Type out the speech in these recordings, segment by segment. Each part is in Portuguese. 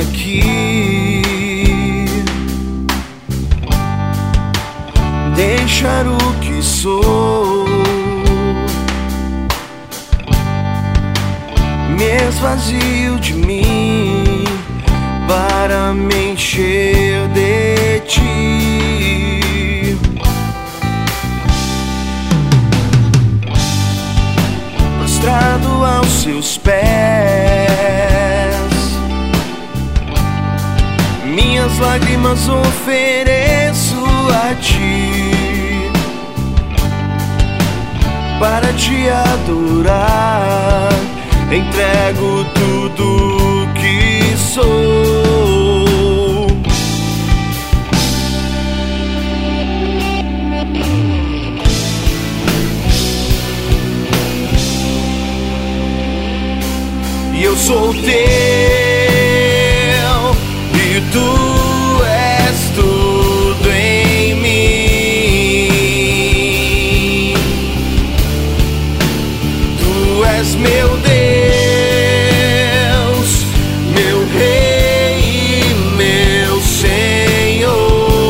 aqui, deixar o que sou, me esvazio de mim para me encher de ti. Prostrado aos seus pés, minhas lágrimas ofereço a ti, para te adorar, entrego tudo que sou. E eu sou teu, e tu és tudo em mim. Tu és meu Deus, meu Rei e meu Senhor.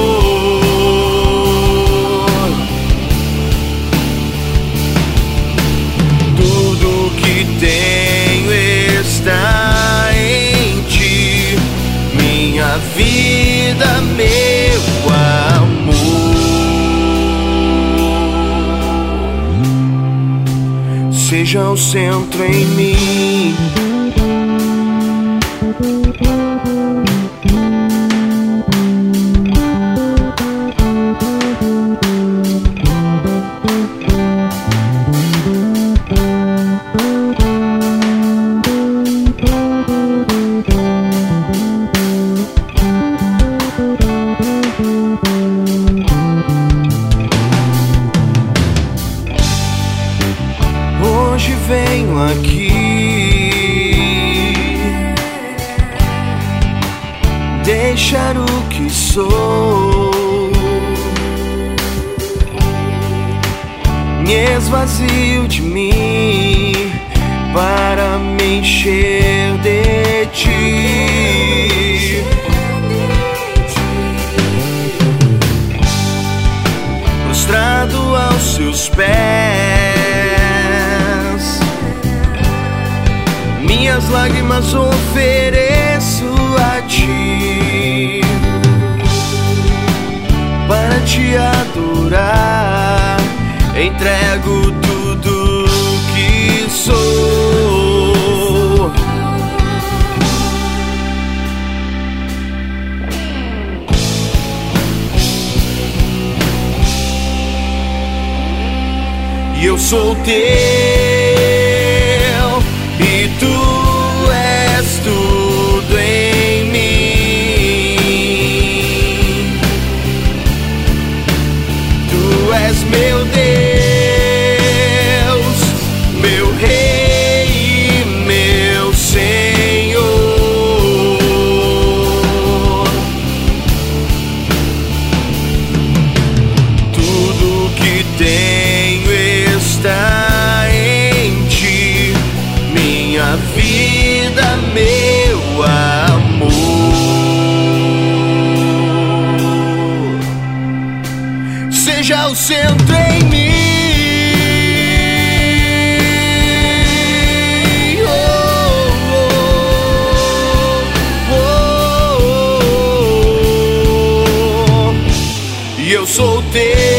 Tudo que tenho está em ti, minha vida, meu amor. Seja o centro em mim. Hoje venho aqui deixar o que sou, me esvazio de mim para me encher de ti. Prostrado aos seus pés, minhas lágrimas ofereço a ti, para te adorar, entrego tudo que sou. E eu sou teu, e tu és tudo em mim. Tu és meu Deus, meu Rei e meu Senhor. Tudo que tenho está em ti, minha vida, meu amor. Seja o centro em mim. Oh, oh, oh, oh. E eu sou teu.